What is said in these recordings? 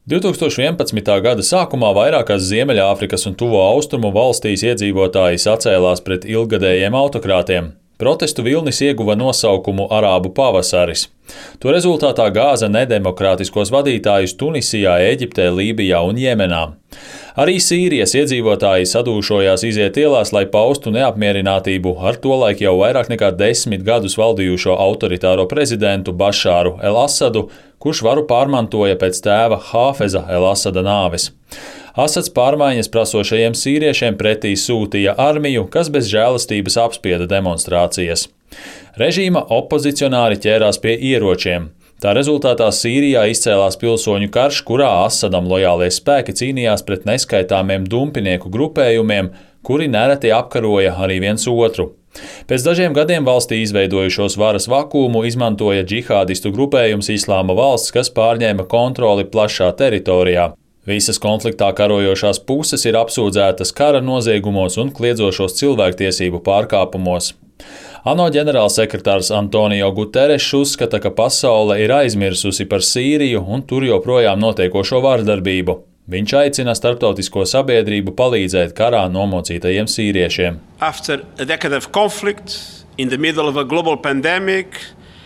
2011. gada sākumā vairākās Ziemeļāfrikas un Tuvo Austrumu valstīs iedzīvotāji sacēlās pret ilggadējiem autokrātiem. Protestu vilnis ieguva nosaukumu Arābu pavasaris. To rezultātā gāza nedemokrātiskos vadītājus Tunisijā, Ēģiptē, Lībijā un Jemenā. Arī Sīrijas iedzīvotāji sadūšojās iziet ielās, lai paustu neapmierinātību ar tolaik jau vairāk nekā 10 gadus valdījušo autoritāro prezidentu Bašāru el-Asadu, kurš varu pārmantoja pēc tēva Hāfeza el-Asada nāves. Asads pārmaiņas prasošajiem sīriešiem pretī sūtīja armiju, kas bez žēlastības apspieda demonstrācijas. Režīma opozicionāri ķērās pie ieročiem. Tā rezultātā Sīrijā izcēlās pilsoņu karš, kurā Asadam lojālie spēki cīnījās pret neskaitāmiem dumpinieku grupējumiem, kuri nereti apkaroja arī viens otru. Pēc dažiem gadiem valstī izveidojušos varas vakuumu izmantoja džihādistu grupējums Islāma valsts, kas pārņēma kontroli plašā teritorijā. Visas konfliktā karojošās puses ir apsūdzētas kara noziegumos un kliedzošos cilvēktiesību pārkāpumos. ANO ģenerālsekretārs Antonio Guterres uzskata, ka pasaule ir aizmirsusi par Sīriju un tur joprojām notiekošo vardarbību. Viņš aicina starptautisko sabiedrību palīdzēt karā nomocītajiem sīriešiem. After a decade of conflict, in the middle of a global pandemic,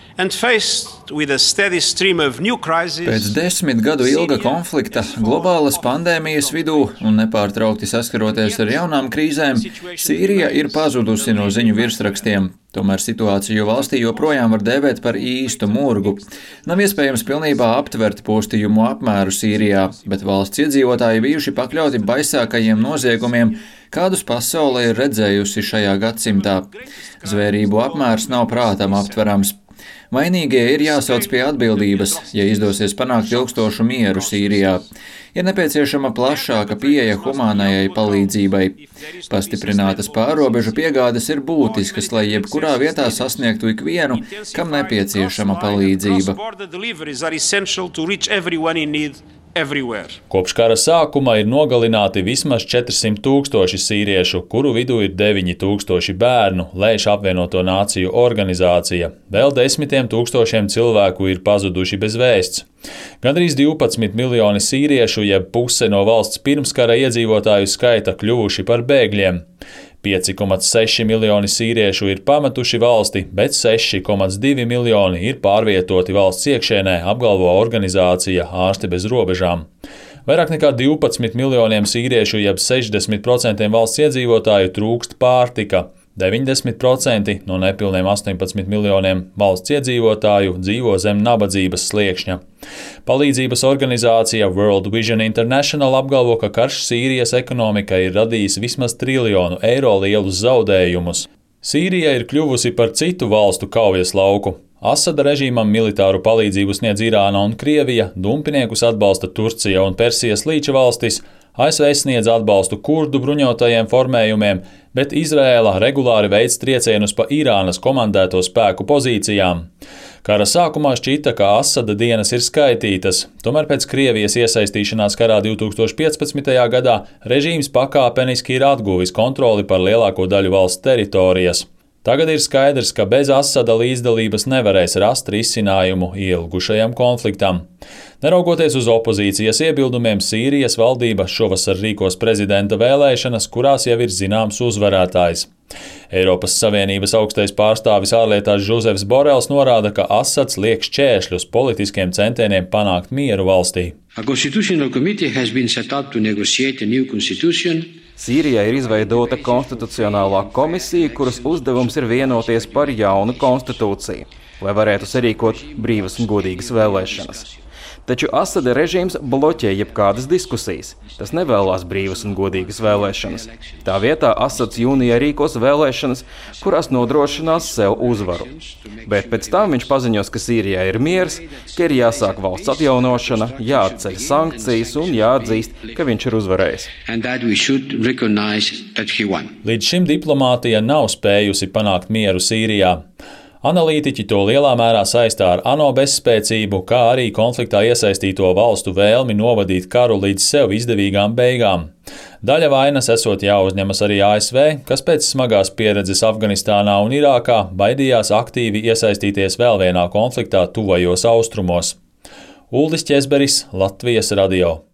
Pēc 10 gadu ilga konflikta, globālas pandēmijas vidū un nepārtraukti saskaroties ar jaunām krīzēm, Sīrija ir pazudusi no ziņu virsrakstiem. Tomēr situāciju valstī joprojām var dēvēt par īstu murgu. Nav iespējams pilnībā aptvert postījumu apmēru Sīrijā, bet valsts iedzīvotāji bijuši pakļauti baisākajiem noziegumiem, kādus pasaule ir redzējusi šajā gadsimtā. Zvērību apmērs nav prātam aptverams. Vainīgie ir jāsauc pie atbildības, ja izdosies panākt ilgstošu mieru Sīrijā. Ir nepieciešama plašāka pieeja humānajai palīdzībai. Pastiprinātas pārrobežu piegādes ir būtiskas, lai jebkurā vietā sasniegtu ikvienu, kam nepieciešama palīdzība. Kopš kara sākuma ir nogalināti vismaz 400 000 sīriešu, kuru vidū ir 9 000 bērnu, lēš apvienoto nāciju organizācija. Vēl 10 000 cilvēku ir pazuduši bez vēsts. Gandrīz 12 miljoni sīriešu, jeb puse no valsts pirmskara iedzīvotāju skaita kļuvuši par bēgļiem. 5,6 miljoni sīriešu ir pametuši valsti, bet 6,2 miljoni ir pārvietoti valsts iekšēnē, apgalvo organizācija Ārsti bez robežām. Vairāk nekā 12 miljoniem sīriešu, jeb 60% valsts iedzīvotāju trūkst pārtika. 90% no nepilniem 18 miljoniem valsts iedzīvotāju dzīvo zem nabadzības sliekšņa. Palīdzības organizācija World Vision International apgalvo, ka karš Sīrijas ekonomikai ir radījis vismaz $1 triljonu lielus zaudējumus. Sīrija ir kļuvusi par citu valstu kaujas lauku. Asada režīmam militāru palīdzību sniedz Irāna un Krievija, dumpiniekus atbalsta Turcija un Persijas līča valstis, ASV sniedz atbalstu kurdu bruņotajiem formējumiem, bet Izraēla regulāri veic triecienus pa Irānas komandēto spēku pozīcijām. Kara sākumā šķita, ka Asada dienas ir skaitītas, tomēr pēc Krievijas iesaistīšanās karā 2015. gadā režīms pakāpeniski ir atguvis kontroli par lielāko daļu valsts teritorijas. Tagad ir skaidrs, ka bez Asada līdzdalības nevarēs rast risinājumu ilgušajam konfliktam. Neraugoties uz opozīcijas iebildumiem, Sīrijas valdība šovasar rīkos prezidenta vēlēšanas, kurās jau ir zināms uzvarētājs. Eiropas Savienības augstais pārstāvis ārlietās Žozefs Borels norāda, ka Asads liek šķēršļus politiskiem centieniem panākt mieru valstī. Sīrijā ir izveidota konstitucionālā komisija, kuras uzdevums ir vienoties par jaunu konstitūciju, lai varētu sarīkot brīvas un godīgas vēlēšanas. Taču Asada režīms bloķē jebkādas diskusijas. Tas nevēlas brīvas un godīgas vēlēšanas. Tā vietā Asads jūnijā rīkos vēlēšanas, kurās nodrošinās sev uzvaru. Bet pēc tam viņš paziņos, ka Sīrijā ir miers, ka ir jāsāk valsts atjaunošana, jāatceļ sankcijas un jāatzīst, ka viņš ir uzvarējis. Līdz šim diplomātija nav spējusi panākt mieru Sīrijā. Analītiķi to lielā mērā saistā ar ANO bezspēcību, kā arī konfliktā iesaistīto valstu vēlmi novadīt karu līdz sev izdevīgām beigām. Daļa vainas esot jāuzņemas arī ASV, kas pēc smagās pieredzes Afganistānā un Irākā baidījās aktīvi iesaistīties vēl vienā konfliktā tuvajos austrumos. Uldis Ķezberis, Latvijas radio.